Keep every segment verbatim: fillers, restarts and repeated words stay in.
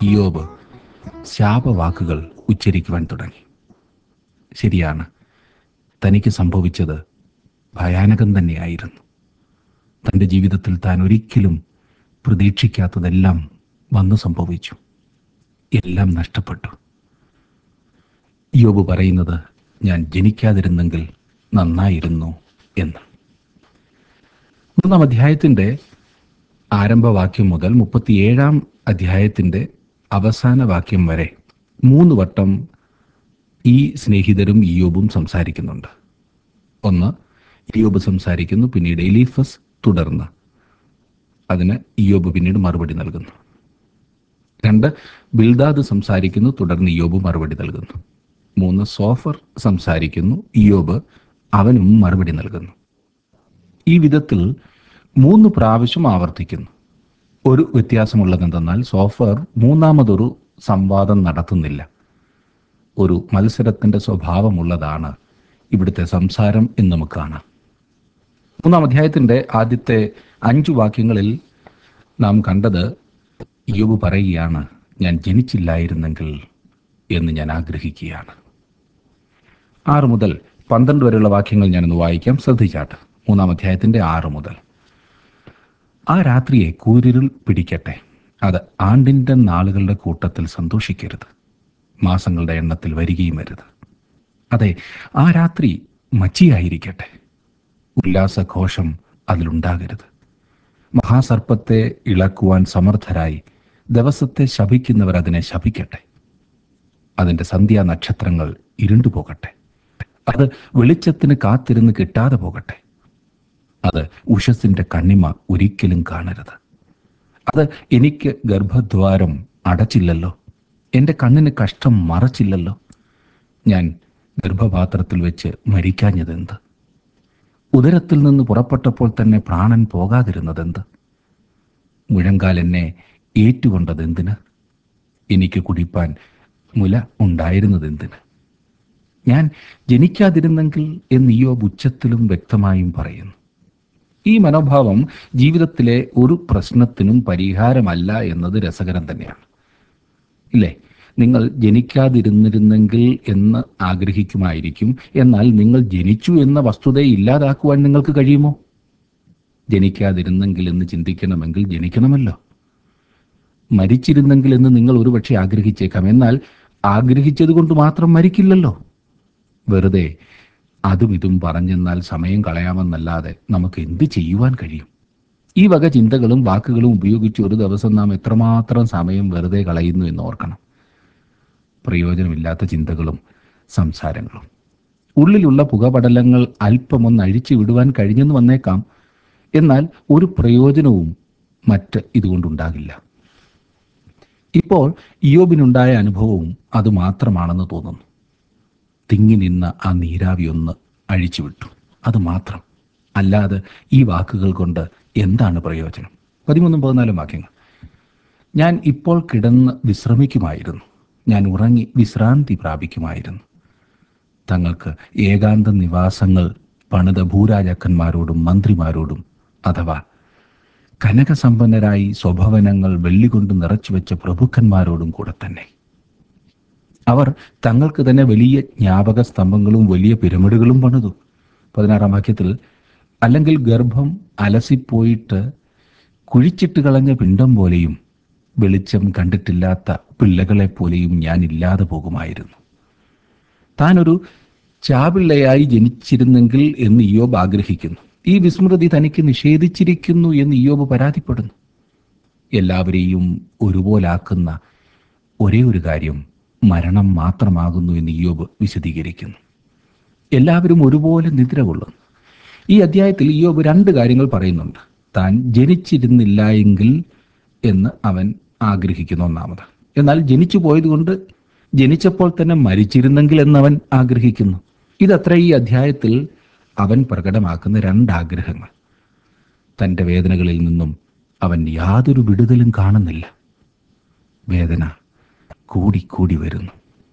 ഇയ്യോബ് ശാപവാക്കുകൾ ഉച്ചരിക്കുവാൻ തുടങ്ങി. ശരിയാണ്, തനിക്ക് സംഭവിച്ചത് ഭയാനകം തന്നെയായിരുന്നു. തൻ്റെ ജീവിതത്തിൽ താൻ ഒരിക്കലും പ്രതീക്ഷിക്കാത്തതെല്ലാം വന്നു സംഭവിച്ചു. എല്ലാം നഷ്ടപ്പെട്ടു. ഇയ്യോബ് പറയുന്നത്, ഞാൻ ജനിക്കാതിരുന്നെങ്കിൽ നന്നായിരുന്നു എന്ന്. മൂന്നാം അധ്യായത്തിൻ്റെ ആരംഭവാക്യം മുതൽ മുപ്പത്തിയേഴാം അധ്യായത്തിൻ്റെ അവസാന വാക്യം വരെ മൂന്ന് വട്ടം ഈ സ്നേഹിതരും ഇയ്യോബും സംസാരിക്കുന്നുണ്ട്. ഒന്ന്, ഇയ്യോബ് സംസാരിക്കുന്നു, പിന്നീട് എലീഫസ്, തുടർന്ന് അതിന് ഇയ്യോബ് പിന്നീട് മറുപടി നൽകുന്നു. രണ്ട്, ബിൽദാദ് സംസാരിക്കുന്നു, തുടർന്ന് ഇയ്യോബ് മറുപടി നൽകുന്നു. മൂന്ന്, സോഫർ സംസാരിക്കുന്നു, ഇയ്യോബ് അവനും മറുപടി നൽകുന്നു. ഈ വിധത്തിൽ മൂന്ന് പ്രാവശ്യം ആവർത്തിക്കുന്നു. ഒരു വ്യത്യാസമുള്ളതെന്തെന്നാൽ സോഫർ മൂന്നാമതൊരു സംവാദം നടത്തുന്നില്ല. ഒരു മത്സരത്തിൻ്റെ സ്വഭാവമുള്ളതാണ് ഇവിടുത്തെ സംസാരം എന്ന് നമുക്ക് കാണാം. മൂന്നാം അധ്യായത്തിൻ്റെ ആദ്യത്തെ അഞ്ചു വാക്യങ്ങളിൽ നാം കണ്ടത്, ഇയ്യോബ് പറയുകയാണ്, ഞാൻ ജനിച്ചില്ലായിരുന്നെങ്കിൽ എന്ന് ഞാൻ ആഗ്രഹിക്കുകയാണ്. ആറ് മുതൽ പന്ത്രണ്ട് വരെയുള്ള വാക്യങ്ങൾ ഞാനൊന്ന് വായിക്കാം, ശ്രദ്ധിച്ചാട്ട്. മൂന്നാം അധ്യായത്തിൻ്റെ ആറ് മുതൽ. ആ രാത്രിയെ കൂരിരുൾ പിടിക്കട്ടെ, അത് ആണ്ടിൻ്റെ നാളുകളുടെ കൂട്ടത്തിൽ സന്തോഷിക്കരുത്, മാസങ്ങളുടെ എണ്ണത്തിൽ വരികയും വരുത്. അതെ, ആ രാത്രി മച്ചിയായിരിക്കട്ടെ, ഉല്ലാസഘോഷം അതിലുണ്ടാകരുത്. മഹാസർപ്പത്തെ ഇളക്കുവാൻ സമർത്ഥരായി ദിവസത്തെ ശപിക്കുന്നവർ അതിനെ ശപിക്കട്ടെ. അതിൻ്റെ സന്ധ്യാ നക്ഷത്രങ്ങൾ ഇരുണ്ടുപോകട്ടെ, അത് വെളിച്ചത്തിന് കാത്തിരുന്ന് കിട്ടാതെ പോകട്ടെ. അത് ഉഷസ്സിൻ്റെ കണ്ണിമ ഒരിക്കലും കാണരുത്. അത് എനിക്ക് ഗർഭദ്വാരം അടച്ചില്ലല്ലോ, എൻ്റെ കണ്ണിന് കഷ്ടം മറച്ചില്ലല്ലോ. ഞാൻ ഗർഭപാത്രത്തിൽ വെച്ച് മരിക്കാഞ്ഞതെന്ത്? ഉദരത്തിൽ നിന്ന് പുറപ്പെട്ടപ്പോൾ തന്നെ പ്രാണൻ പോകാതിരുന്നതെന്ത്? മുഴങ്കാൽ എന്നെ ഏറ്റുകൊണ്ടതെന്തിന്? എനിക്ക് കുടിപ്പാൻ മുല ഉണ്ടായിരുന്നതെന്തിന്? ഞാൻ ജനിക്കാതിരുന്നെങ്കിൽ എന്ന് ഇയ്യോബ് ഉച്ചത്തിലും വ്യക്തമായും പറയുന്നു. ഈ മനോഭാവം ജീവിതത്തിലെ ഒരു പ്രശ്നത്തിനും പരിഹാരമല്ല എന്നത് രസകരം തന്നെയാണ്, ഇല്ലേ? നിങ്ങൾ ജനിക്കാതിരുന്നിരുന്നെങ്കിൽ എന്ന് ആഗ്രഹിക്കുമായിരിക്കും. എന്നാൽ നിങ്ങൾ ജനിച്ചു എന്ന വസ്തുതയെ ഇല്ലാതാക്കുവാൻ നിങ്ങൾക്ക് കഴിയുമോ? ജനിക്കാതിരുന്നെങ്കിൽ എന്ന് ചിന്തിക്കണമെങ്കിൽ ജനിക്കണമല്ലോ. മരിച്ചിരുന്നെങ്കിൽ എന്ന് നിങ്ങൾ ഒരുപക്ഷെ ആഗ്രഹിച്ചേക്കാം. എന്നാൽ ആഗ്രഹിച്ചത് കൊണ്ട് മാത്രം മരിക്കില്ലല്ലോ. വെറുതെ അതും ഇതും പറഞ്ഞെന്നാൽ സമയം കളയാമെന്നല്ലാതെ നമുക്ക് എന്ത് ചെയ്യുവാൻ കഴിയും? ഈ വക ചിന്തകളും വാക്കുകളും ഉപയോഗിച്ച് ഒരു ദിവസം നാം എത്രമാത്രം സമയം വെറുതെ കളയുന്നു എന്ന് ഓർക്കണം. പ്രയോജനമില്ലാത്ത ചിന്തകളും സംസാരങ്ങളും. ഉള്ളിലുള്ള പുകപടലങ്ങൾ അല്പമൊന്ന് അഴിച്ചു വിടുവാൻ കഴിഞ്ഞെന്ന് വന്നേക്കാം. എന്നാൽ ഒരു പ്രയോജനവും മറ്റ് ഇതുകൊണ്ടുണ്ടാകില്ല. ഇപ്പോൾ ഇയ്യോബിനുണ്ടായ അനുഭവവും അതുമാത്രമാണെന്ന് തോന്നുന്നു. തിങ്ങി നിന്ന ആ നീരാവി ഒന്ന് അഴിച്ചുവിട്ടു, അതുമാത്രം. അല്ലാതെ ഈ വാക്കുകൾ കൊണ്ട് എന്താണ് പ്രയോജനം? പതിമൂന്നും പതിനാലും വാക്യങ്ങൾ. ഞാൻ ഇപ്പോൾ കിടന്ന് വിശ്രമിക്കുമായിരുന്നു, ഞാൻ ഉറങ്ങി വിശ്രാന്തി പ്രാപിക്കുമായിരുന്നു. തങ്ങൾക്ക് ഏകാന്ത നിവാസങ്ങൾ പണിത ഭൂരാജാക്കന്മാരോടും മന്ത്രിമാരോടും, അഥവാ കനകസമ്പന്നരായി സ്വഭവനങ്ങൾ വെള്ളികൊണ്ട് നിറച്ചു വെച്ച പ്രഭുക്കന്മാരോടും കൂടെ തന്നെ. അവർ തങ്ങൾക്ക് തന്നെ വലിയ ജ്ഞാപക സ്തംഭങ്ങളും വലിയ പിരമിഡുകളും പണിതു. പതിനാറാം വാക്യത്തിൽ, അല്ലെങ്കിൽ ഗർഭം അലസിപ്പോയിട്ട് കുഴിച്ചിട്ട് കളഞ്ഞ പിണ്ടം പോലെയും വെളിച്ചം കണ്ടിട്ടില്ലാത്ത പിള്ളകളെപ്പോലെയും ഞാൻ ഇല്ലാതെ പോകുമായിരുന്നു. താനൊരു ചാപിള്ളയായി ജനിച്ചിരുന്നെങ്കിൽ എന്ന് ഇയ്യോബ് ആഗ്രഹിക്കുന്നു. ഈ വിസ്മൃതി തനിക്ക് നിഷേധിച്ചിരിക്കുന്നു എന്ന് ഇയ്യോബ് പരാതിപ്പെടുന്നു. എല്ലാവരെയും ഒരുപോലാക്കുന്ന ഒരേ ഒരു കാര്യം മരണം മാത്രമാകുന്നു എന്ന് ഇയ്യോബ് വിശദീകരിക്കുന്നു. എല്ലാവരും ഒരുപോലെ നിദ്ര കൊള്ളുന്നു. ഈ അധ്യായത്തിൽ ഇയ്യോബ് രണ്ട് കാര്യങ്ങൾ പറയുന്നുണ്ട്. താൻ ജനിച്ചിരുന്നില്ല എങ്കിൽ എന്ന് അവൻ ആഗ്രഹിക്കുന്നു, ഒന്നാമത്. എന്നാൽ ജനിച്ചു പോയതുകൊണ്ട് ജനിച്ചപ്പോൾ തന്നെ മരിച്ചിരുന്നെങ്കിൽ എന്നവൻ ആഗ്രഹിക്കുന്നു. ഇതത്ര ഈ അധ്യായത്തിൽ അവൻ പ്രകടമാക്കുന്ന രണ്ടാഗ്രഹങ്ങൾ. തൻ്റെ വേദനകളിൽ നിന്നും അവൻ യാതൊരു വിടുതലും കാണുന്നില്ല. വേദന കൂടിക്കൂടി വരുന്നു.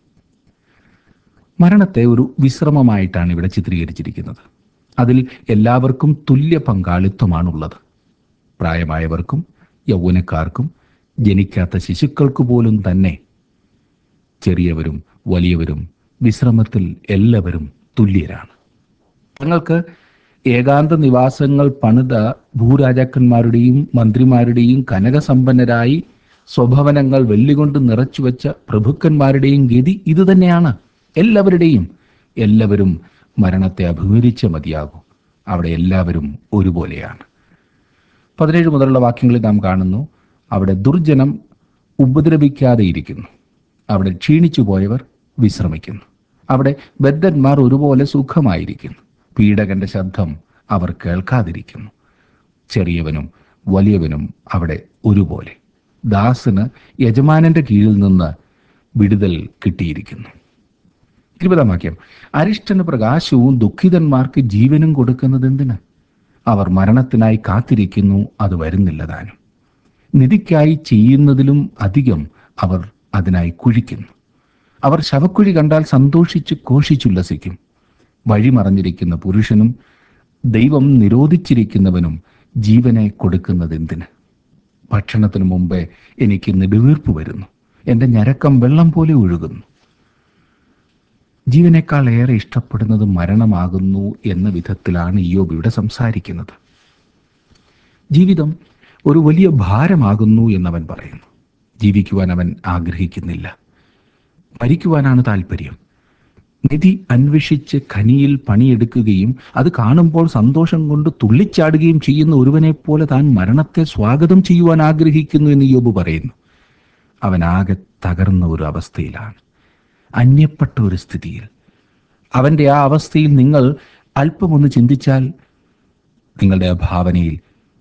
മരണത്തെ ഒരു വിശ്രമമായിട്ടാണ് ഇവിടെ ചിത്രീകരിച്ചിരിക്കുന്നത്. അതിൽ എല്ലാവർക്കും തുല്യ പങ്കാളിത്തമാണുള്ളത്. പ്രായമായവർക്കും യൗവനക്കാർക്കും ജനിക്കാത്ത ശിശുക്കൾക്ക് പോലും തന്നെ ചെറിയവരും വലിയവരും വിശ്രമത്തിൽ എല്ലാവരും തുല്യരാണ്. തങ്ങൾക്ക് ഏകാന്ത നിവാസങ്ങൾ പണിത ഭൂരാജാക്കന്മാരുടെയും മന്ത്രിമാരുടെയും കനകസമ്പന്നരായി സ്വഭവനങ്ങൾ വെള്ളികൊണ്ട് നിറച്ചുവെച്ച പ്രഭുക്കന്മാരുടെയും ഗതി ഇതുതന്നെയാണ്. എല്ലാവരുടെയും എല്ലാവരും മരണത്തെ അഭിമുഖീകരിച്ച് മതിയാകും. അവിടെ എല്ലാവരും ഒരുപോലെയാണ്. പതിനേഴ് മുതലുള്ള വാക്യങ്ങളിൽ നാം കാണുന്നു, അവിടെ ദുർജനം ഉപദ്രവിക്കാതെ ഇരിക്കുന്നു, അവിടെ ക്ഷീണിച്ചു പോയവർ വിശ്രമിക്കുന്നു, അവിടെ ബദ്ധന്മാർ ഒരുപോലെ സുഖമായിരിക്കുന്നു, പീഡകന്റെ ശബ്ദം അവർ കേൾക്കാതിരിക്കുന്നു, ചെറിയവനും വലിയവനും അവിടെ ഒരുപോലെ, ദാസന് യജമാനന്റെ കീഴിൽ നിന്ന് വിടുതൽ കിട്ടിയിരിക്കുന്നു. ഇരുപതാം വാക്യം, അരിഷ്ടന് പ്രകാശവും ദുഃഖിതന്മാർക്ക് ജീവനും കൊടുക്കുന്നത് എന്തിന്? അവർ മരണത്തിനായി കാത്തിരിക്കുന്നു, അത് വരുന്നില്ല താനും. നിധിക്കായി ചെയ്യുന്നതിലും അധികം അവർ അതിനായി കുഴിക്കുന്നു. അവർ ശവക്കുഴി കണ്ടാൽ സന്തോഷിച്ച് ഘോഷിച്ചുല്ലസിക്കും. വഴിമറഞ്ഞിരിക്കുന്ന പുരുഷനും ദൈവം നിരോധിച്ചിരിക്കുന്നവനും ജീവനെ കൊടുക്കുന്നത് എന്തിന്? ഭക്ഷണത്തിനു മുമ്പേ എനിക്ക് നെടുവീർപ്പ് വരുന്നു, എൻ്റെ ഞരക്കം വെള്ളം പോലെ ഒഴുകുന്നു. ജീവനേക്കാൾ ഏറെ ഇഷ്ടപ്പെടുന്നത് മരണമാകുന്നു എന്ന വിധത്തിലാണ് ഇയ്യോബ് ഇവിടെ സംസാരിക്കുന്നത്. ജീവിതം ഒരു വലിയ ഭാരമാകുന്നു എന്നവൻ പറയുന്നു. ജീവിക്കുവാൻ അവൻ ആഗ്രഹിക്കുന്നില്ല, മരിക്കുവാനാണ് താല്പര്യം. നിധി അന്വേഷിച്ച് ഖനിയിൽ പണിയെടുക്കുകയും അത് കാണുമ്പോൾ സന്തോഷം കൊണ്ട് തുള്ളിച്ചാടുകയും ചെയ്യുന്ന ഒരുവനെ പോലെ താൻ മരണത്തെ സ്വാഗതം ചെയ്യുവാൻ ആഗ്രഹിക്കുന്നു എന്ന് ഇയ്യോബ് പറയുന്നു. അവൻ ആകെ തകർന്ന ഒരു അവസ്ഥയിലാണ്, അന്യപ്പെട്ട ഒരു സ്ഥിതിയിൽ. അവൻ്റെ ആ അവസ്ഥയിൽ നിങ്ങൾ അല്പമൊന്ന് ചിന്തിച്ചാൽ നിങ്ങളുടെ ആ ഭാവനയിൽ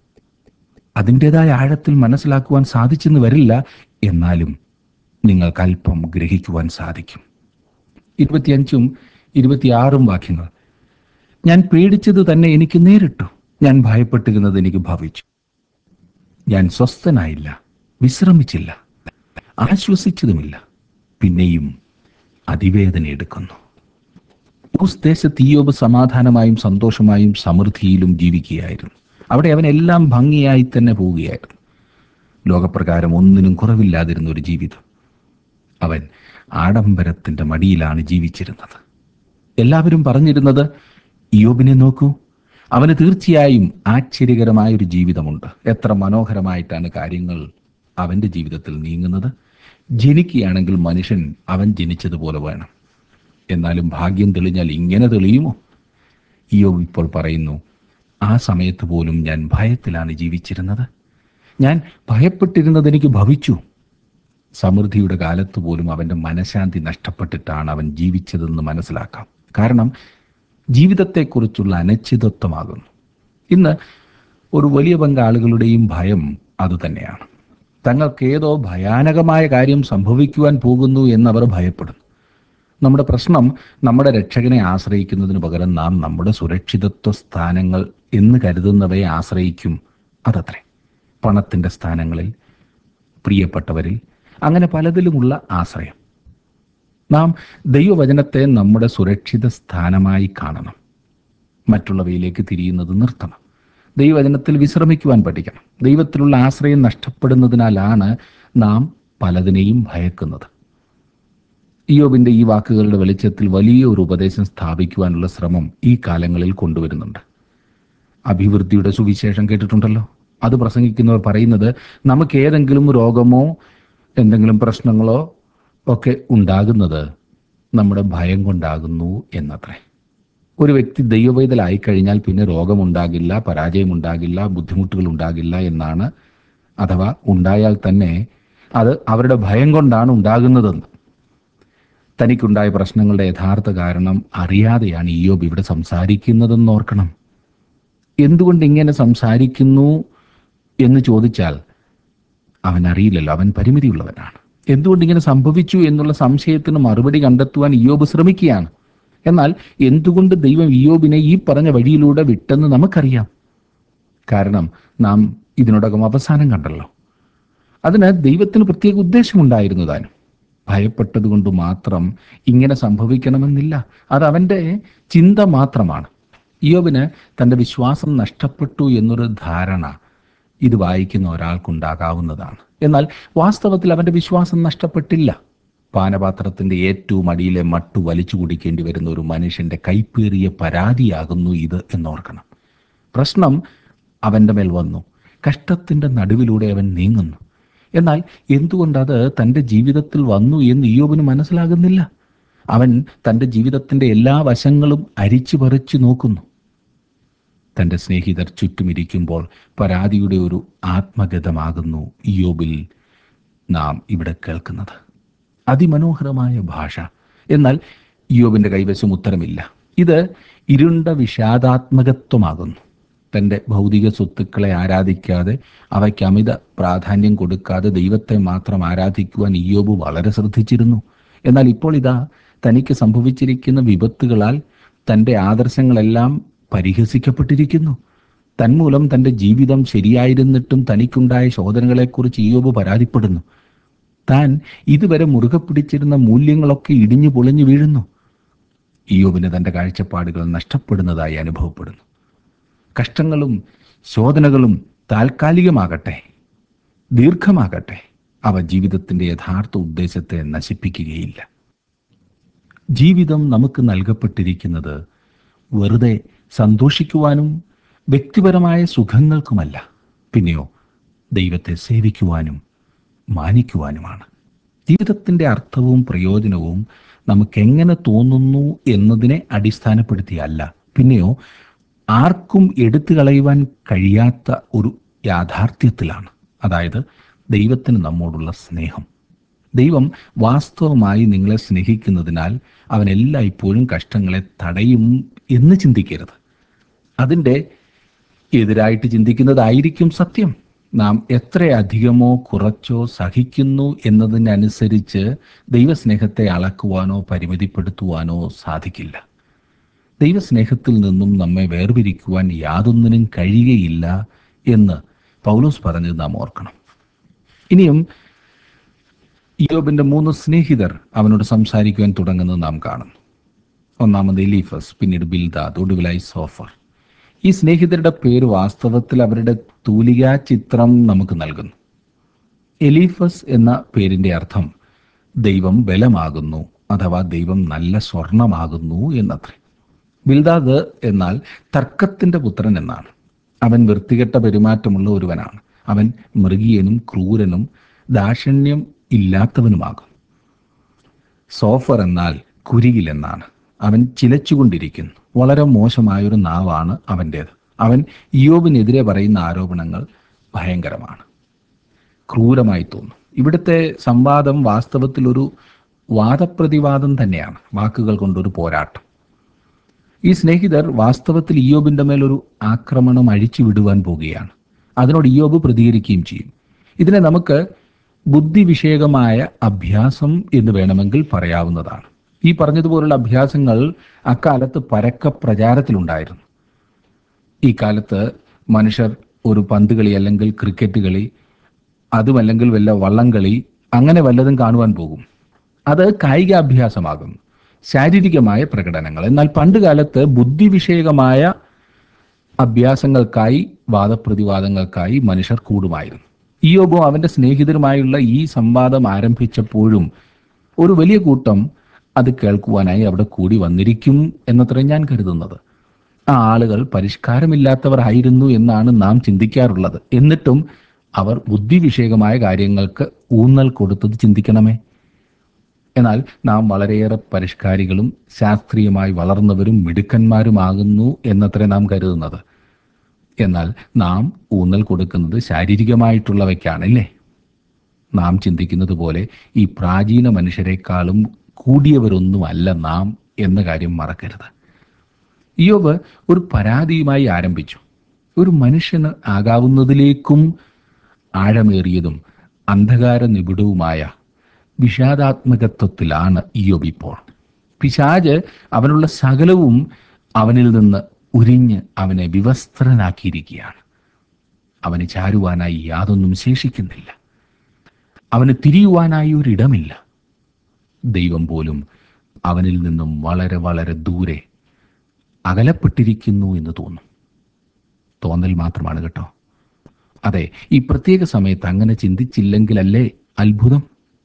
അതിൻ്റെതായ ആഴത്തിൽ മനസ്സിലാക്കുവാൻ സാധിച്ചെന്ന് വരില്ല, എന്നാലും നിങ്ങൾക്ക് അല്പം ഗ്രഹിക്കുവാൻ സാധിക്കും. ഇരുപത്തിയഞ്ചും ഇരുപത്തിയാറും വാക്യങ്ങൾ, ഞാൻ പേടിച്ചത് തന്നെ എനിക്ക് നേരിട്ടു, ഞാൻ ഭയപ്പെട്ടിരുന്നത് എനിക്ക് ഭവിച്ചു. ഞാൻ സ്വസ്ഥനായില്ല, വിശ്രമിച്ചില്ല, ആശ്വസിച്ചതുമില്ല, പിന്നെയും അതിവേദന എടുക്കുന്നു. ഊസ് ദേശത്ത് ഇയ്യോബ് സമാധാനമായും സന്തോഷമായും സമൃദ്ധിയിലും ജീവിക്കുകയായിരുന്നു. അവിടെ അവൻ എല്ലാം ഭംഗിയായി തന്നെ പോവുകയായിരുന്നു. ലോകപ്രകാരം ഒന്നിനും കുറവില്ലാതിരുന്ന ഒരു ജീവിതം. അവൻ ആഡംബരത്തിൻ്റെ മടിയിലാണ് ജീവിച്ചിരുന്നത്. എല്ലാവരും പറഞ്ഞിരുന്നത്, ഇയ്യോബിനെ നോക്കൂ, അവന് തീർച്ചയായും ആശ്ചര്യകരമായൊരു ജീവിതമുണ്ട്. എത്ര മനോഹരമായിട്ടാണ് കാര്യങ്ങൾ അവൻ്റെ ജീവിതത്തിൽ നീങ്ങുന്നത്. ജനിക്കുകയാണെങ്കിൽ മനുഷ്യൻ അവൻ ജനിച്ചതുപോലെ വേണം. എന്നാലും ഭാഗ്യം തെളിഞ്ഞാൽ ഇങ്ങനെ തെളിയുമോ? ഇയ്യോബ് ഇപ്പോൾ പറയുന്നു, ആ സമയത്ത് പോലും ഞാൻ ഭയത്തിലാണ് ജീവിച്ചിരുന്നത്, ഞാൻ ഭയപ്പെട്ടിരുന്നത് എനിക്ക് ഭവിച്ചു. സമൃദ്ധിയുടെ കാലത്ത് പോലും അവൻ്റെ മനഃശാന്തി നഷ്ടപ്പെട്ടിട്ടാണ് അവൻ ജീവിച്ചതെന്ന് മനസ്സിലാക്കാം. കാരണം ജീവിതത്തെക്കുറിച്ചുള്ള അനിശ്ചിതത്വമാകുന്നു. ഇന്ന് ഒരു വലിയ പങ്ക് ആളുകളുടെയും ഭയം അതുതന്നെയാണ്. തങ്ങൾക്ക് ഏതോ ഭയാനകമായ കാര്യം സംഭവിക്കുവാൻ പോകുന്നു എന്നവർ ഭയപ്പെടുന്നു. നമ്മുടെ പ്രശ്നം നമ്മുടെ രക്ഷകനെ ആശ്രയിക്കുന്നതിന് പകരം നാം നമ്മുടെ സുരക്ഷിതത്വ സ്ഥാനങ്ങൾ എന്ന് കരുതുന്നവയെ ആശ്രയിക്കും. അതത്രേ. പണത്തിൻ്റെ സ്ഥാനങ്ങളിൽ, പ്രിയപ്പെട്ടവരിൽ, അങ്ങനെ പലതിലുമുള്ള ആശ്രയം. നാം ദൈവവചനത്തെ നമ്മുടെ സുരക്ഷിത സ്ഥാനമായി കാണണം. മറ്റുള്ളവയിലേക്ക് തിരിയുന്നത് നിർത്തണം. ദൈവവചനത്തിൽ വിശ്രമിക്കുവാൻ പഠിക്കണം. ദൈവത്തിലുള്ള ആശ്രയം നഷ്ടപ്പെടുന്നതിനാലാണ് നാം പലതിനെയും ഭയക്കുന്നത്. ഇയ്യോബിൻ്റെ ഈ വാക്കുകളുടെ വെളിച്ചത്തിൽ വലിയ ഒരു ഉപദേശം സ്ഥാപിക്കുവാനുള്ള ശ്രമം ഈ കാലങ്ങളിൽ കൊണ്ടുവരുന്നുണ്ട്. അഭിവൃദ്ധിയുടെ സുവിശേഷം കേട്ടിട്ടുണ്ടല്ലോ. അത് പ്രസംഗിക്കുന്നവർ പറയുന്നത്, നമുക്ക് ഏതെങ്കിലും രോഗമോ എന്തെങ്കിലും പ്രശ്നങ്ങളോ ഒക്കെ ഉണ്ടാകുന്നത് നമ്മുടെ ഭയം കൊണ്ടാകുന്നു എന്നത്രേ. ഒരു വ്യക്തി ദൈവവേദലായി കഴിഞ്ഞാൽ പിന്നെ രോഗമുണ്ടാകില്ല, പരാജയമുണ്ടാകില്ല, ബുദ്ധിമുട്ടുകൾ ഉണ്ടാകില്ല എന്നാണ്. അഥവാ ഉണ്ടായാൽ തന്നെ അത് അവരുടെ ഭയം കൊണ്ടാണ് ഉണ്ടാകുന്നതെന്ന്. തനിക്കുണ്ടായ പ്രശ്നങ്ങളുടെ യഥാർത്ഥ കാരണം അറിയാതെയാണ് ഇയ്യോബ് ഇവിടെ സംസാരിക്കുന്നതെന്ന് ഓർക്കണം. എന്തുകൊണ്ട് ഇങ്ങനെ സംസാരിക്കുന്നു എന്ന് ചോദിച്ചാൽ അവൻ അറിയില്ലല്ലോ, അവൻ പരിമിതിയുള്ളവനാണ്. എന്തുകൊണ്ട് ഇങ്ങനെ സംഭവിച്ചു എന്നുള്ള സംശയത്തിന് മറുപടി കണ്ടെത്തുവാൻ ഇയ്യോബ് ശ്രമിക്കുകയാണ്. എന്നാൽ എന്തുകൊണ്ട് ദൈവം ഇയ്യോബിനെ ഈ പറഞ്ഞ വഴിയിലൂടെ വിട്ടെന്ന് നമുക്കറിയാം. കാരണം നാം ഇതിനോടകം അവസാനം കണ്ടല്ലോ. അതിന് ദൈവത്തിന് പ്രത്യേക ഉദ്ദേശമുണ്ടായിരുന്നു താനും. ഭയപ്പെട്ടതുകൊണ്ട് മാത്രം ഇങ്ങനെ സംഭവിക്കണമെന്നില്ല. അത് അവൻ്റെ ചിന്ത മാത്രമാണ്. ഇയ്യോബിന് തൻ്റെ വിശ്വാസം നഷ്ടപ്പെട്ടു എന്നൊരു ധാരണ ഇത് വായിക്കുന്ന ഒരാൾക്കുണ്ടാകാവുന്നതാണ്. എന്നാൽ വാസ്തവത്തിൽ അവൻ്റെ വിശ്വാസം നഷ്ടപ്പെട്ടില്ല. പാനപാത്രത്തിൻ്റെ ഏറ്റവും അടിയിലെ മട്ടു വലിച്ചു കുടിക്കേണ്ടി വരുന്ന ഒരു മനുഷ്യൻ്റെ കൈപ്പേറിയ പരാതിയാകുന്നു ഇത് എന്നോർക്കണം. പ്രശ്നം അവൻ്റെ മേൽ വന്നു. കഷ്ടത്തിൻ്റെ നടുവിലൂടെ അവൻ നീങ്ങുന്നു. എന്നാൽ എന്തുകൊണ്ടത് തൻ്റെ ജീവിതത്തിൽ വന്നു എന്ന് ഇയ്യോബിന് മനസ്സിലാകുന്നില്ല. അവൻ തൻ്റെ ജീവിതത്തിൻ്റെ എല്ലാ വശങ്ങളും അരിച്ചു പറിച്ചു നോക്കുന്നു. തൻ്റെ സ്നേഹിതർ ചുറ്റുമിരിക്കുമ്പോൾ പരാതിയുടെ ഒരു ആത്മഗതമാകുന്നു ഇയ്യോബിൽ നാം ഇവിടെ കേൾക്കുന്നത്. അതിമനോഹരമായ ഭാഷ. എന്നാൽ ഇയ്യോബിൻ്റെ കൈവശം ഉത്തരമില്ല. ഇത് ഇരുണ്ട വിഷാദാത്മകത്വമാകുന്നു. തൻ്റെ ഭൗതിക സ്വത്തുക്കളെ ആരാധിക്കാതെ, അവയ്ക്ക് അമിത പ്രാധാന്യം കൊടുക്കാതെ ദൈവത്തെ മാത്രം ആരാധിക്കുവാൻ ഇയ്യോബ് വളരെ ശ്രദ്ധിച്ചിരുന്നു. എന്നാൽ ഇപ്പോൾ ഇതാ തനിക്ക് സംഭവിച്ചിരിക്കുന്ന വിപത്തുകളാൽ തൻ്റെ ആദർശങ്ങളെല്ലാം പരിഹസിക്കപ്പെട്ടിരിക്കുന്നു. തന്മൂലം തൻ്റെ ജീവിതം ശരിയായിരുന്നിട്ടും തനിക്കുണ്ടായ ശോധനകളെക്കുറിച്ച് ഇയ്യോബ് പരാതിപ്പെടുന്നു. താൻ ഇതുവരെ മുറുകെ പിടിച്ചിരുന്ന മൂല്യങ്ങളൊക്കെ ഇടിഞ്ഞു പൊളിഞ്ഞു വീഴുന്നു. ഇയ്യോബിന് തൻ്റെ കാഴ്ചപ്പാടുകൾ നഷ്ടപ്പെടുന്നതായി അനുഭവപ്പെടുന്നു. കഷ്ടങ്ങളും ശോധനകളും താൽക്കാലികമാകട്ടെ, ദീർഘമാകട്ടെ, അവ ജീവിതത്തിൻ്റെ യഥാർത്ഥ ഉദ്ദേശത്തെ നശിപ്പിക്കുകയില്ല. ജീവിതം നമുക്ക് നൽകപ്പെട്ടിരിക്കുന്നത് വെറുതെ സന്തോഷിക്കുവാനും വ്യക്തിപരമായ സുഖങ്ങൾക്കുമല്ല, പിന്നെയോ ദൈവത്തെ സേവിക്കുവാനും മാനിക്കുവാനുമാണ്. ജീവിതത്തിൻ്റെ അർത്ഥവും പ്രയോജനവും നമുക്കെങ്ങനെ തോന്നുന്നു എന്നതിനെ അടിസ്ഥാനപ്പെടുത്തിയല്ല, പിന്നെയോ ആർക്കും എടുത്തു കളയുവാൻ കഴിയാത്ത ഒരു യാഥാർത്ഥ്യത്തിലാണ്. അതായത് ദൈവത്തിന് നമ്മോടുള്ള സ്നേഹം. ദൈവം വാസ്തവമായി നിങ്ങളെ സ്നേഹിക്കുന്നതിനാൽ അവൻ എല്ലായ്പ്പോഴും കഷ്ടങ്ങളെ തടയും എന്ന് ചിന്തിക്കരുത്. അതിൻ്റെ എതിരായിട്ട് ചിന്തിക്കുന്നതായിരിക്കും സത്യം. നാം എത്രയധികമോ കുറച്ചോ സഹിക്കുന്നു എന്നതിനനുസരിച്ച് ദൈവസ്നേഹത്തെ അളക്കുവാനോ പരിമിതിപ്പെടുത്തുവാനോ സാധിക്കില്ല. ദൈവസ്നേഹത്തിൽ നിന്നും നമ്മെ വേർപിരിക്കുവാൻ യാതൊന്നിനും കഴിയുകയില്ല എന്ന് പൗലോസ് പറഞ്ഞത് നാം ഓർക്കണം. ഇനിയും ഇയ്യോബിന്റെ മൂന്ന് സ്നേഹിതർ അവനോട് സംസാരിക്കുവാൻ തുടങ്ങുന്നത് നാം കാണുന്നു. ഒന്നാമത് എലീഫസ്, പിന്നീട് ബിൽദാദ്, ഒടുവിലായി സോഫർ. ഈ സ്നേഹിതരുടെ പേര് വാസ്തവത്തിൽ അവരുടെ തൂലികാ ചിത്രം നമുക്ക് നൽകുന്നു. എലീഫസ് എന്ന പേരിന്റെ അർത്ഥം ദൈവം ബലമാകുന്നു അഥവാ ദൈവം നല്ല സ്വർണമാകുന്നു എന്നത്രേ. ബിൽദാദ് എന്നാൽ തർക്കത്തിന്റെ പുത്രൻ എന്നാണ്. അവൻ വൃത്തികെട്ട പെരുമാറ്റമുള്ള ഒരുവനാണ്. അവൻ മൃഗീയനും ക്രൂരനും ദാക്ഷിണ്യം ഇല്ലാത്തവനുമാകും. സോഫർ എന്നാൽ കുരികിൽ എന്നാണ്. അവൻ ചിലച്ചുകൊണ്ടിരിക്കുന്നു. വളരെ മോശമായൊരു നാവാണ് അവൻ്റേത്. അവൻ ഇയ്യോബിനെതിരെ പറയുന്ന ആരോപണങ്ങൾ ഭയങ്കരമാണ്, ക്രൂരമായി തോന്നും. ഇവിടുത്തെ സംവാദം വാസ്തവത്തിൽ ഒരു വാദപ്രതിവാദം തന്നെയാണ്, വാക്കുകൾ കൊണ്ടൊരു പോരാട്ടം. ഈ സ്നേഹിതർ വാസ്തവത്തിൽ ഇയ്യോബിന്റെ മേലൊരു ആക്രമണം അഴിച്ചു വിടുവാൻ പോകുകയാണ്. അതിനോട് ഇയ്യോബ് പ്രതികരിക്കുകയും ചെയ്യും. ഇതിനെ നമുക്ക് ബുദ്ധിവിഷയകമായ അഭ്യാസം എന്ന് വേണമെങ്കിൽ പറയാവുന്നതാണ്. ഈ പറഞ്ഞതുപോലുള്ള അഭ്യാസങ്ങൾ അക്കാലത്ത് പരക്കെ പ്രചാരത്തിലുണ്ടായിരുന്നു. ഈ കാലത്ത് മനുഷ്യർ ഒരു പന്ത് കളി അല്ലെങ്കിൽ ക്രിക്കറ്റ് കളി, അതുമല്ലെങ്കിൽ വല്ല വള്ളംകളി, അങ്ങനെ വല്ലതും കാണുവാൻ പോകും. അത് കായികാഭ്യാസമാകുന്നു, ശാരീരികമായ പ്രകടനങ്ങൾ. എന്നാൽ പണ്ട് കാലത്ത് ബുദ്ധിവിഷയകമായ അഭ്യാസങ്ങൾക്കായി, വാദപ്രതിവാദങ്ങൾക്കായി മനുഷ്യർ കൂടുമായിരുന്നു. ഇയ്യോബും അവന്റെ സ്നേഹിതരുമായുള്ള ഈ സംവാദം ആരംഭിച്ചപ്പോഴും ഒരു വലിയ കൂട്ടം അത് കേൾക്കുവാനായി അവിടെ കൂടി വന്നിരിക്കും എന്നത്ര ഞാൻ കരുതുന്നത്. ആ ആളുകൾ പരിഷ്കാരമില്ലാത്തവർ ആയിരുന്നു എന്നാണ് നാം ചിന്തിക്കാറുള്ളത്. എന്നിട്ടും അവർ ബുദ്ധിവിഷയകമായ കാര്യങ്ങൾക്ക് ഊന്നൽ കൊടുത്തത് ചിന്തിക്കണമേ. എന്നാൽ നാം വളരെയേറെ പരിഷ്കാരികളും ശാസ്ത്രീയമായി വളർന്നവരും മിടുക്കന്മാരുമാകുന്നു എന്നത്രേ നാം കരുതുന്നത്. എന്നാൽ നാം ഊന്നൽ കൊടുക്കുന്നത് ശാരീരികമായിട്ടുള്ളവയ്ക്കാണല്ലേ. നാം ചിന്തിക്കുന്നത് പോലെ ഈ പ്രാചീന മനുഷ്യരെക്കാളും കൂടിയവരൊന്നുമല്ല നാം എന്ന കാര്യം മറക്കരുത്. ഇയ്യോബ് ഒരു പരാതിയുമായി ആരംഭിച്ചു. ഒരു മനുഷ്യന് ആകാവുന്നതിലേക്കും ആഴമേറിയതും അന്ധകാര നിബിഡവുമായ വിഷാദാത്മകത്വത്തിലാണ് ഇയ്യോബ് ഇപ്പോൾ. പിശാച് അവനുള്ള സകലവും അവനിൽ നിന്ന് ഉരിഞ്ഞ് അവനെ വിവസ്ത്രനാക്കിയിരിക്കുകയാണ്. അവന് ചാരുവാനായി യാതൊന്നും ശേഷിക്കുന്നില്ല. അവന് തിരിയുവാനായി ഒരിടമില്ല. ദൈവം പോലും അവനിൽ നിന്നും വളരെ വളരെ ദൂരെ അകലപ്പെട്ടിരിക്കുന്നു എന്ന് തോന്നും. തോന്നൽ മാത്രമാണ് കേട്ടോ. അതെ, ഈ പ്രത്യേക സമയത്ത് അങ്ങനെ ചിന്തിച്ചില്ലെങ്കിലല്ലേ അത്ഭുതം.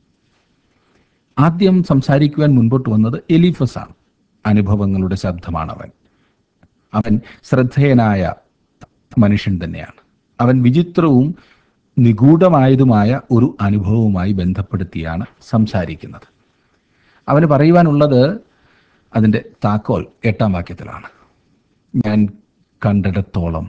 ആദ്യം സംസാരിക്കുവാൻ മുൻപോട്ട് വന്നത് എലീഫസ് ആണ്. അനുഭവങ്ങളുടെ ശബ്ദമാണ് അവൻ. അവൻ ശ്രദ്ധേയനായ മനുഷ്യൻ തന്നെയാണ്. അവൻ വിചിത്രവും നിഗൂഢമായതുമായ ഒരു അനുഭവവുമായി ബന്ധപ്പെടുത്തിയാണ് സംസാരിക്കുന്നത്. അവന് പറയുവാനുള്ളത് അതിൻ്റെ താക്കോൽ എട്ടാം വാക്യത്തിലാണ്. ഞാൻ കണ്ടിടത്തോളം,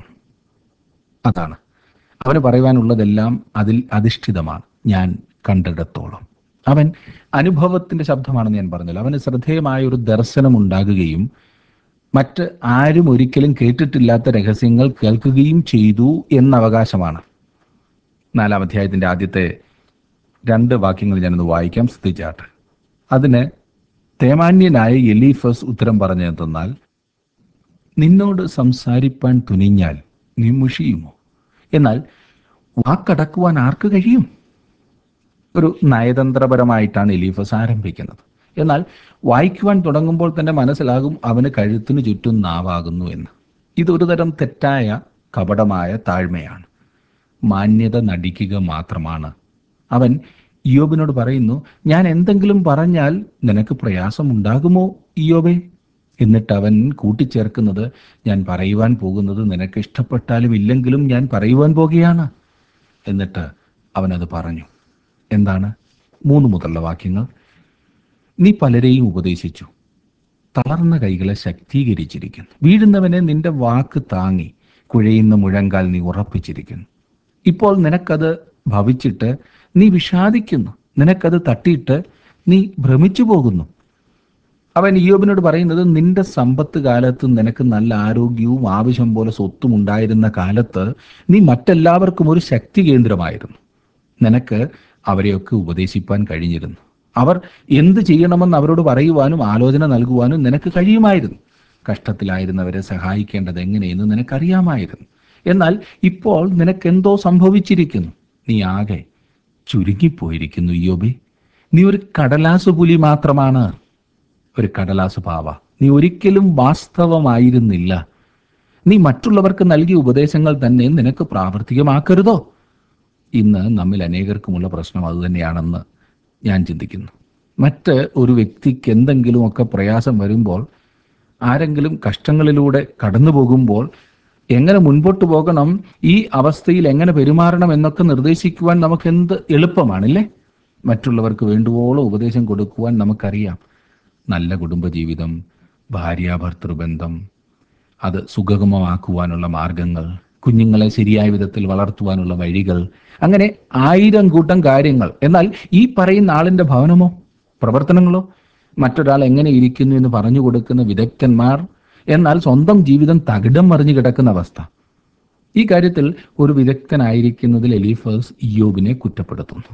അതാണ് അവന് പറയുവാനുള്ളതെല്ലാം അതിൽ അധിഷ്ഠിതമാണ്. ഞാൻ കണ്ടിടത്തോളം. അവൻ അനുഭവത്തിൻ്റെ ശബ്ദമാണെന്ന് ഞാൻ പറഞ്ഞല്ലോ. അവന് ശ്രദ്ധേയമായ ഒരു ദർശനം ഉണ്ടാകുകയും മറ്റ് ആരും ഒരിക്കലും കേട്ടിട്ടില്ലാത്ത രഹസ്യങ്ങൾ കേൾക്കുകയും ചെയ്തു എന്ന അവകാശമാണ്. നാലാം അധ്യായത്തിൻ്റെ ആദ്യത്തെ രണ്ട് വാക്യങ്ങൾ ഞാനൊന്ന് വായിക്കാം, ശ്രദ്ധിച്ചാട്ട്. അതിന് തേമാന്യനായ എലീഫസ് ഉത്തരം പറഞ്ഞെന്നാൽ, നിന്നോട് സംസാരിപ്പാൻ തുനിഞ്ഞാൽ നീ മുഷിയുമോ? എന്നാൽ വാക്കടക്കുവാൻ ആർക്ക് കഴിയും? ഒരു നയതന്ത്രപരമായിട്ടാണ് എലീഫസ് ആരംഭിക്കുന്നത്. എന്നാൽ വായിക്കുവാൻ തുടങ്ങുമ്പോൾ തന്നെ മനസ്സിലാകും അവന് കഴുത്തിനു ചുറ്റും നാവാകുന്നു എന്ന്. ഇതൊരു തരം തെറ്റായ കപടമായ താഴ്മയാണ്. മാന്യത നടിക്കുക മാത്രമാണ്. അവൻ ഇയ്യോബിനോട് പറയുന്നു, ഞാൻ എന്തെങ്കിലും പറഞ്ഞാൽ നിനക്ക് പ്രയാസമുണ്ടാകുമോ ഇയ്യോബേ? എന്നിട്ട് അവൻ കൂട്ടിച്ചേർക്കുന്നത്, ഞാൻ പറയുവാൻ പോകുന്നത് നിനക്ക് ഇഷ്ടപ്പെട്ടാലും ഇല്ലെങ്കിലും ഞാൻ പറയുവാൻ പോകുകയാണ്. എന്നിട്ട് അവനത് പറഞ്ഞു. എന്താണ്? മൂന്ന് മുതലുള്ള വാക്യങ്ങൾ. നീ പലരെയും ഉപദേശിച്ചു, തളർന്ന കൈകളെ ശക്തീകരിച്ചിരിക്കുന്നു. വീഴുന്നവനെ നിന്റെ വാക്ക് താങ്ങി, കുഴയുന്ന മുഴങ്കാൽ നീ ഉറപ്പിച്ചിരിക്കുന്നു. ഇപ്പോൾ നിനക്കത് ഭവിച്ചിട്ട് നീ വിഷാദിക്കുന്നു, നിനക്കത് തട്ടിയിട്ട് നീ ഭ്രമിച്ചു പോകുന്നു. അവൻ ഇയ്യോബിനോട് പറയുന്നത്, നിന്റെ സമ്പത്ത് കാലത്ത് നിനക്ക് നല്ല ആരോഗ്യവും ആവശ്യം പോലെ സ്വത്തും ഉണ്ടായിരുന്ന കാലത്ത് നീ മറ്റെല്ലാവർക്കും ഒരു ശക്തി കേന്ദ്രമായിരുന്നു. നിനക്ക് അവരെയൊക്കെ ഉപദേശിപ്പാൻ കഴിഞ്ഞിരുന്നു. അവർ എന്ത് ചെയ്യണമെന്ന് അവരോട് പറയുവാനും ആലോചന നൽകുവാനും നിനക്ക് കഴിയുമായിരുന്നു. കഷ്ടത്തിലായിരുന്നവരെ സഹായിക്കേണ്ടത് എങ്ങനെയെന്ന് നിനക്കറിയാമായിരുന്നു. എന്നാൽ ഇപ്പോൾ നിനക്കെന്തോ സംഭവിച്ചിരിക്കുന്നു. നീ ആകെ ചുരുങ്ങിപ്പോയിരിക്കുന്നു ഇയ്യോബേ. നീ ഒരു കടലാസ് പുലി മാത്രമാണ്, ഒരു കടലാസ് പാവ. നീ ഒരിക്കലും വാസ്തവമായിരുന്നില്ല. നീ മറ്റുള്ളവർക്ക് നൽകിയ ഉപദേശങ്ങൾ തന്നെ നിനക്ക് പ്രാവർത്തികമാക്കരുതോ? ഇന്ന് നമ്മിൽ അനേകർക്കുമുള്ള പ്രശ്നം അതുതന്നെയാണെന്ന് ഞാൻ ചിന്തിക്കുന്നു. മറ്റ് ഒരു വ്യക്തിക്ക് എന്തെങ്കിലുമൊക്കെ പ്രയാസം വരുമ്പോൾ, ആരെങ്കിലും കഷ്ടങ്ങളിലൂടെ കടന്നു പോകുമ്പോൾ എങ്ങനെ മുൻപോട്ട് പോകണം, ഈ അവസ്ഥയിൽ എങ്ങനെ പെരുമാറണം എന്നൊക്കെ നിർദ്ദേശിക്കുവാൻ നമുക്ക് എന്ത് എളുപ്പമാണല്ലേ? മറ്റുള്ളവർക്ക് വേണ്ടുവോളം ഉപദേശം കൊടുക്കുവാൻ നമുക്കറിയാം. നല്ല കുടുംബജീവിതം, ഭാര്യാഭർത്തൃബന്ധം, അത് സുഗമമാക്കുവാനുള്ള മാർഗങ്ങൾ, കുഞ്ഞുങ്ങളെ ശരിയായ വിധത്തിൽ വളർത്തുവാനുള്ള വഴികൾ, അങ്ങനെ ആയിരം കൂട്ടം കാര്യങ്ങൾ. എന്നാൽ ഈ പറയുന്ന ആളിൻ്റെ ഭവനമോ പ്രവർത്തനങ്ങളോ, മറ്റൊരാൾ എങ്ങനെ ഇരിക്കുന്നു എന്ന് പറഞ്ഞു കൊടുക്കുന്ന വിദഗ്ധന്മാർ, എന്നാൽ സ്വന്തം ജീവിതം തകിടം മറിഞ്ഞു കിടക്കുന്ന അവസ്ഥ. ഈ കാര്യത്തിൽ ഒരു വിദഗ്ധനായിരിക്കുന്നതിൽ എലീഫസ് ഇയ്യോബിനെ കുറ്റപ്പെടുത്തുന്നു.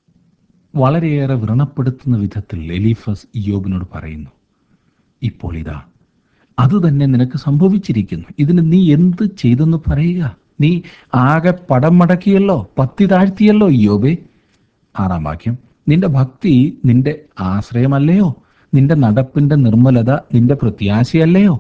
വളരെയേറെ വ്രണപ്പെടുത്തുന്ന വിധത്തിൽ എലീഫസ് ഇയ്യോബിനോട് പറയുന്നു, ഇപ്പോൾ ഇതാ അത് തന്നെ നിനക്ക് സംഭവിച്ചിരിക്കുന്നു. ഇതിന് നീ എന്ത് ചെയ്തെന്ന് പറയുക? നീ ആകെ പടം മടക്കിയല്ലോ, പത്തി താഴ്ത്തിയല്ലോ ഇയ്യോബേ. ആറാം വാക്യം. നിന്റെ ഭക്തി നിന്റെ ആശ്രയമല്ലയോ? നിന്റെ നടപ്പിന്റെ നിർമ്മലത നിന്റെ പ്രത്യാശയല്ലയോ?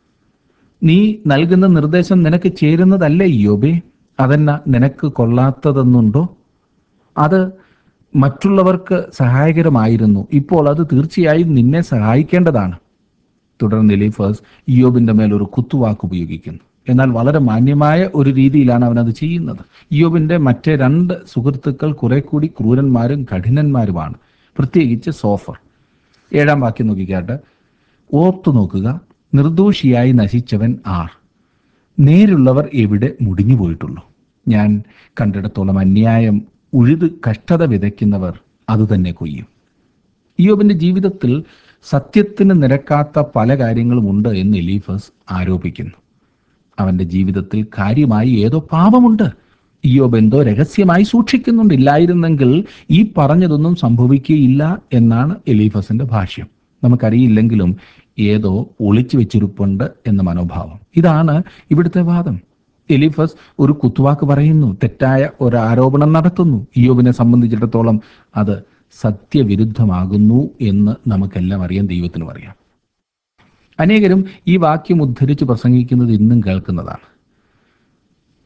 നീ നൽകുന്ന നിർദ്ദേശം നിനക്ക് ചേരുന്നതല്ലേ ഇയ്യോബേ? അതെന്നാ നിനക്ക് കൊള്ളാത്തതെന്നുണ്ടോ? അത് മറ്റുള്ളവർക്ക് സഹായകരമായിരുന്നു, ഇപ്പോൾ അത് തീർച്ചയായും നിന്നെ സഹായിക്കേണ്ടതാണ്. തുടർന്ന് എലീഫസ് ഇയ്യോബിന്റെ മേൽ ഒരു കുത്തുവാക്ക് ഉപയോഗിക്കുന്നു. എന്നാൽ വളരെ മാന്യമായ ഒരു രീതിയിലാണ് അവനത് ചെയ്യുന്നത്. ഇയ്യോബിന്റെ മറ്റേ രണ്ട് സുഹൃത്തുക്കൾ കുറെ കൂടി ക്രൂരന്മാരും കഠിനന്മാരുമാണ്, പ്രത്യേകിച്ച് സോഫർ. ഏഴാം വാക്യം നോക്കിക്കാട്ട്. ഓർത്തു നോക്കുക, നിർദോഷിയായി നശിച്ചവൻ ആർ? നേരുള്ളവർ എവിടെ മുടിഞ്ഞു പോയിട്ടുള്ളൂ? ഞാൻ കണ്ടിടത്തോളം അന്യായം ഉഴുത് കഷ്ടത വിതയ്ക്കുന്നവർ അതുതന്നെ കൊയ്യും. ഇയ്യോബിന്റെ ജീവിതത്തിൽ സത്യത്തിന് നിരക്കാത്ത പല കാര്യങ്ങളും ഉണ്ട് എന്ന് എലീഫസ് ആരോപിക്കുന്നു. അവന്റെ ജീവിതത്തിൽ കാര്യമായി ഏതോ പാപമുണ്ട്. ഇയ്യോബ് എന്തോ രഹസ്യമായി സൂക്ഷിക്കുന്നുണ്ട്. ഇല്ലായിരുന്നെങ്കിൽ ഈ പറഞ്ഞതൊന്നും സംഭവിക്കുകയില്ല എന്നാണ് എലീഫസിന്റെ ഭാഷ്യം. നമുക്കറിയില്ലെങ്കിലും ഏതോ ഒളിച്ചു വെച്ചിരിപ്പുണ്ട് എന്ന മനോഭാവം, ഇതാണ് ഇവിടുത്തെ വാദം. എലീഫസ് ഒരു കുത്തുവാക്ക് പറയുന്നു, തെറ്റായ ഒരു ആരോപണം നടത്തുന്നു. ഇയ്യോബിനെ സംബന്ധിച്ചിടത്തോളം അത് സത്യവിരുദ്ധമാകുന്നു എന്ന് നമുക്കെല്ലാം അറിയാം, ദൈവത്തിനും അറിയാം. അനേകരും ഈ വാക്യം ഉദ്ധരിച്ച് പ്രസംഗിക്കുന്നത് ഇന്നും കേൾക്കുന്നതാണ്.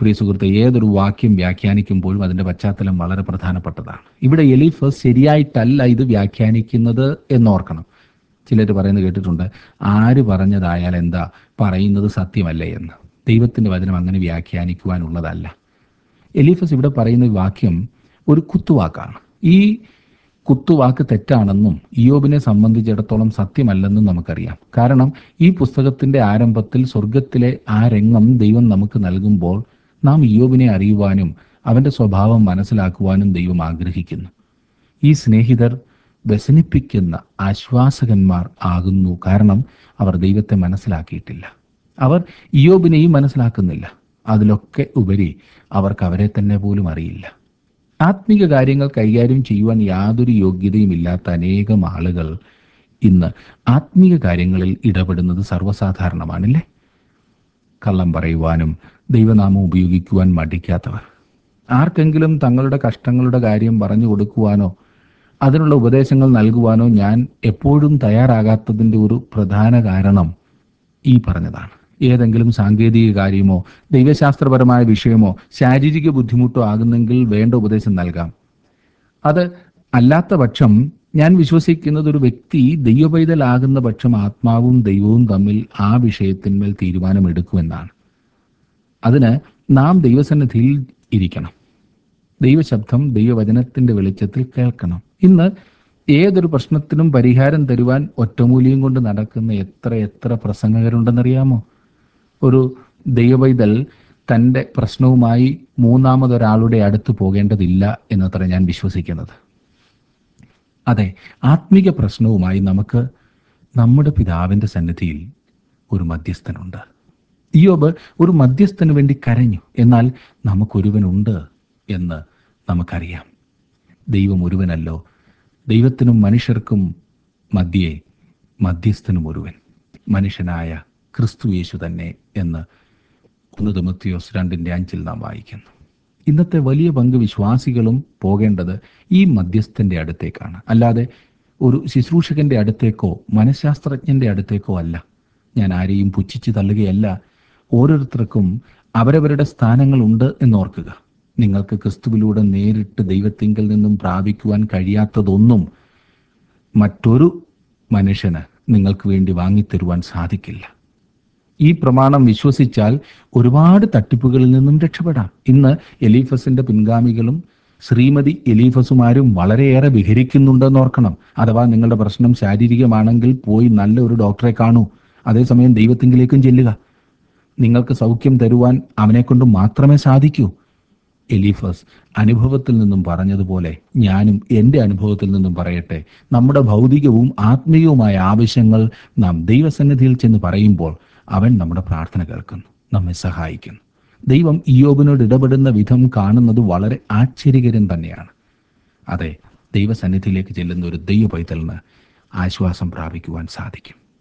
പ്രിയ സുഹൃത്തെ, ഏതൊരു വാക്യം വ്യാഖ്യാനിക്കുമ്പോഴും അതിൻ്റെ പശ്ചാത്തലം വളരെ പ്രധാനപ്പെട്ടതാണ്. ഇവിടെ എലീഫസ് ശരിയായിട്ടല്ല ഇത് വ്യാഖ്യാനിക്കുന്നത് എന്നോർക്കണം. ചിലർ പറയുന്നത് കേട്ടിട്ടുണ്ട്, ആര് പറഞ്ഞതായാൽ എന്താ, പറയുന്നത് സത്യമല്ലേ എന്ന്. ദൈവത്തിൻ്റെ വചനം അങ്ങനെ വ്യാഖ്യാനിക്കുവാനുള്ളതല്ല. എലീഫസ് ഇവിടെ പറയുന്ന ഈ വാക്യം ഒരു കുത്തുവാക്കാണ്. ഈ കുത്തുവാക്ക് തെറ്റാണെന്നും ഇയ്യോബിനെ സംബന്ധിച്ചിടത്തോളം സത്യമല്ലെന്നും നമുക്കറിയാം. കാരണം ഈ പുസ്തകത്തിന്റെ ആരംഭത്തിൽ സ്വർഗത്തിലെ ആ രംഗം ദൈവം നമുക്ക് നൽകുമ്പോൾ നാം ഇയ്യോബിനെ അറിയുവാനും അവന്റെ സ്വഭാവം മനസ്സിലാക്കുവാനും ദൈവം ആഗ്രഹിക്കുന്നു. ഈ സ്നേഹിതർ വ്യസനിപ്പിക്കുന്ന ആശ്വാസകന്മാർ ആകുന്നു. കാരണം അവർ ദൈവത്തെ മനസ്സിലാക്കിയിട്ടില്ല. അവർ ഇയ്യോബിനെയും മനസ്സിലാക്കുന്നില്ല. അതിലൊക്കെ ഉപരി അവർക്ക് അവരെ തന്നെ പോലും അറിയില്ല. ആത്മീക കാര്യങ്ങൾ കൈകാര്യം ചെയ്യുവാൻ യാതൊരു യോഗ്യതയും ഇല്ലാത്ത അനേകം ആളുകൾ ഇന്ന് ആത്മീക കാര്യങ്ങളിൽ ഇടപെടുന്നത് സർവ്വസാധാരണമാണല്ലേ. കള്ളം പറയുവാനും ദൈവനാമം ഉപയോഗിക്കുവാൻ മടിക്കാത്തവർ, ആർക്കെങ്കിലും തങ്ങളുടെ കഷ്ടങ്ങളുടെ കാര്യം പറഞ്ഞു കൊടുക്കുവാനോ അതിനുള്ള ഉപദേശങ്ങൾ നൽകുവാനോ ഞാൻ എപ്പോഴും തയ്യാറാകാത്തതിൻ്റെ ഒരു പ്രധാന കാരണം ഈ പറഞ്ഞതാണ്. ഏതെങ്കിലും സാങ്കേതിക കാര്യമോ ദൈവശാസ്ത്രപരമായ വിഷയമോ ശാരീരിക ബുദ്ധിമുട്ടോ ആകുന്നെങ്കിൽ വേണ്ട ഉപദേശം നൽകാം. അത് അല്ലാത്ത പക്ഷം ഞാൻ വിശ്വസിക്കുന്നത് ഒരു വ്യക്തി ദൈവപൈതലാകുന്ന പക്ഷം ആത്മാവും ദൈവവും തമ്മിൽ ആ വിഷയത്തിന്മേൽ തീരുമാനമെടുക്കുമെന്നാണ്. അതിന് നാം ദൈവസന്നിധിയിൽ ഇരിക്കണം. ദൈവശബ്ദം ദൈവവചനത്തിന്റെ വെളിച്ചത്തിൽ കേൾക്കണം. ഇന്ന് ഏതൊരു പ്രശ്നത്തിനും പരിഹാരം തരുവാൻ ഒറ്റമൂലിയും കൊണ്ട് നടക്കുന്ന എത്ര എത്ര പ്രസംഗകരുണ്ടെന്നറിയാമോ? ഒരു ദൈവവൈതൽ തൻ്റെ പ്രശ്നവുമായി മൂന്നാമതൊരാളുടെ അടുത്ത് പോകേണ്ടതില്ല എന്നത്ര ഞാൻ വിശ്വസിക്കുന്നത്. അതെ, ആത്മീക പ്രശ്നവുമായി നമുക്ക് നമ്മുടെ പിതാവിൻ്റെ സന്നിധിയിൽ ഒരു മധ്യസ്ഥനുണ്ട്. ഇയ്യോബ് ഒരു മധ്യസ്ഥന് വേണ്ടി കരഞ്ഞു. എന്നാൽ നമുക്കൊരുവനുണ്ട് എന്ന് നമുക്കറിയാം. ദൈവം ഒരുവനല്ലോ, ദൈവത്തിനും മനുഷ്യർക്കും മധ്യേ മധ്യസ്ഥനും ഒരുവൻ, മനുഷ്യനായ ക്രിസ്തു യേശു തന്നെ എന്ന് ഒന്ന് തിമോഥെയോസ് രണ്ടിൻ്റെ അഞ്ചിൽ നാം വായിക്കുന്നു. ഇന്നത്തെ വലിയ പങ്ക് വിശ്വാസികളും പോകേണ്ടത് ഈ മധ്യസ്ഥന്റെ അടുത്തേക്കാണ്, അല്ലാതെ ഒരു ശുശ്രൂഷകന്റെ അടുത്തേക്കോ മനഃശാസ്ത്രജ്ഞന്റെ അടുത്തേക്കോ അല്ല. ഞാൻ ആരെയും പുച്ഛിച്ച് തള്ളുകയല്ല. ഓരോരുത്തർക്കും അവരവരുടെ സ്ഥാനങ്ങളുണ്ട് എന്നോർക്കുക. നിങ്ങൾക്ക് ക്രിസ്തുവിലൂടെ നേരിട്ട് ദൈവത്തിങ്കൽ നിന്നും പ്രാപിക്കുവാൻ കഴിയാത്തതൊന്നും മറ്റൊരു മനുഷ്യന് നിങ്ങൾക്ക് വേണ്ടി വാങ്ങിത്തരുവാൻ സാധിക്കില്ല. ഈ പ്രമാണം വിശ്വസിച്ചാൽ ഒരുപാട് തട്ടിപ്പുകളിൽ നിന്നും രക്ഷപ്പെടാം. ഇന്ന് എലീഫസിന്റെ പിൻഗാമികളും ശ്രീമതി എലീഫസുമാരും വളരെയേറെ വിഹരിക്കുന്നുണ്ടെന്ന് ഓർക്കണം. അഥവാ നിങ്ങളുടെ പ്രശ്നം ശാരീരികമാണെങ്കിൽ പോയി നല്ല ഒരു ഡോക്ടറെ കാണൂ. അതേസമയം ദൈവത്തിങ്കിലേക്കും ചെല്ലുക. നിങ്ങൾക്ക് സൗഖ്യം തരുവാൻ അവനെക്കൊണ്ട് മാത്രമേ സാധിക്കൂ. എലീഫസ് അനുഭവത്തിൽ നിന്നും പറഞ്ഞതുപോലെ ഞാനും എൻ്റെ അനുഭവത്തിൽ നിന്നും പറയട്ടെ. നമ്മുടെ ഭൗതികവും ആത്മീയവുമായ ആവശ്യങ്ങൾ നാം ദൈവസന്നിധിയിൽ ചെന്ന് പറയുമ്പോൾ അവൻ നമ്മുടെ പ്രാർത്ഥന കേൾക്കുന്നു, നമ്മെ സഹായിക്കുന്നു. ദൈവം ഇയ്യോബിനോട് ഇടപെടുന്ന വിധം കാണുന്നത് വളരെ ആശ്ചര്യകരം തന്നെയാണ്. അതെ, ദൈവസന്നിധിയിലേക്ക് ചെല്ലുന്ന ഒരു ദൈവ പൈതലിന് ആശ്വാസം പ്രാപിക്കുവാൻ സാധിക്കും.